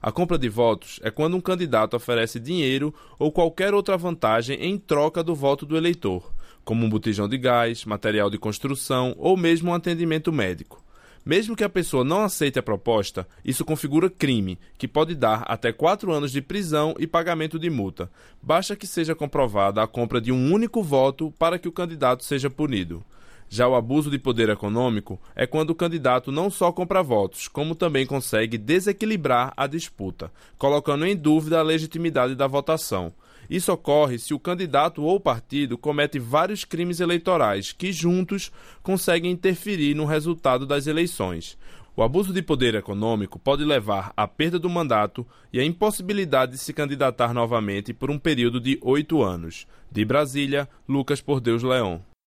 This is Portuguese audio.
A compra de votos é quando um candidato oferece dinheiro ou qualquer outra vantagem em troca do voto do eleitor, como um botijão de gás, material de construção ou mesmo um atendimento médico. Mesmo que a pessoa não aceite a proposta, isso configura crime, que pode dar até 4 anos de prisão e pagamento de multa. Basta que seja comprovada a compra de um único voto para que o candidato seja punido. Já o abuso de poder econômico é quando o candidato não só compra votos, como também consegue desequilibrar a disputa, colocando em dúvida a legitimidade da votação. Isso ocorre se o candidato ou partido comete vários crimes eleitorais que, juntos, conseguem interferir no resultado das eleições. O abuso de poder econômico pode levar à perda do mandato e à impossibilidade de se candidatar novamente por um período de 8 anos. De Brasília, Lucas Por Deus Leão.